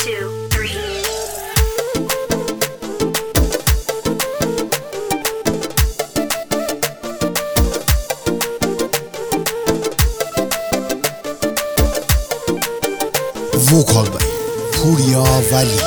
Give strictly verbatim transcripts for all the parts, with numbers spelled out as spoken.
two, three. وکال بای پوریا ولی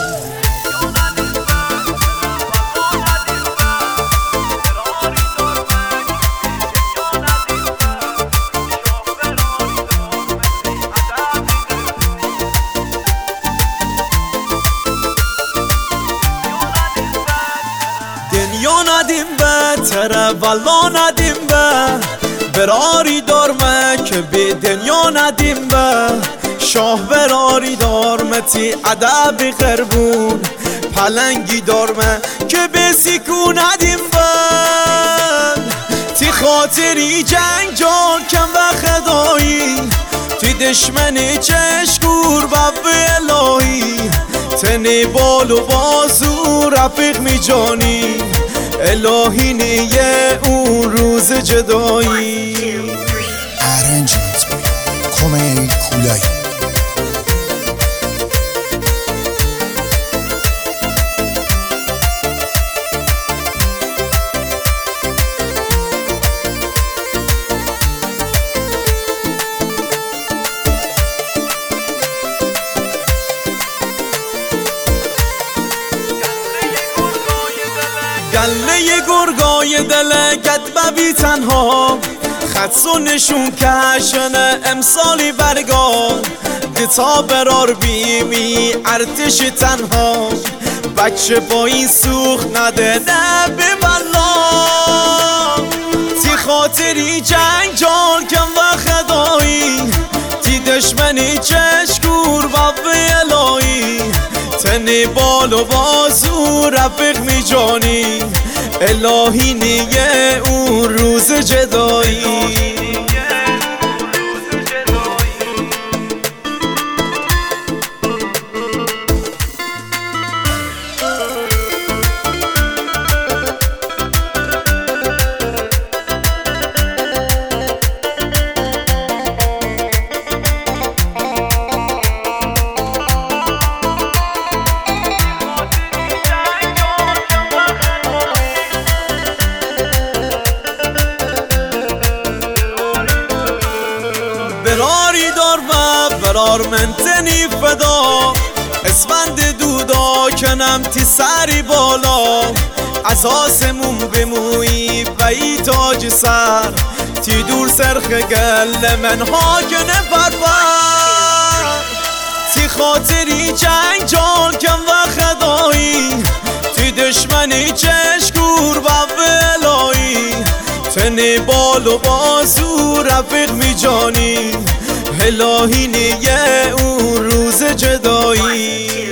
دنیا ندیم بهتره والا ندیم به براری دارمه که به دنیا ندیم به شاه براری دارمه تی ادب غربون پلنگی دارمه که به سیکو ندیم به تی خاطری جنگ جان کم و خدایی تی دشمنی چشکور و الهی تنی بال و بازو رفیق می جانی الهی نیه اون روز جدایی ارنجمنت بای کمیل کولای گله گرگای دل گد بی تنها خدس و نشون کشنه امسالی برگاه دتا برار بیمی ارتش تنها بچه با این سوخ نده نه به بلا تی خاطری جنگ جان کم و خدایی تی دشمنی چشکور و الهی تنی بال و بازو رفیق می جانی الهی نیه اون روز جدایی براری دار و برار من تنی فدا اسفند دودا کنم تی سری بالا از آسمون بمویی و ای تاج سر تی دور سرخ گل من هاکنه پرپر تی خاطری جنگ جان کم و خدایی تی دشمنی چشکور و الهی تنی بال و بازو رفیق می جانی الهی نیه اون روز جدایی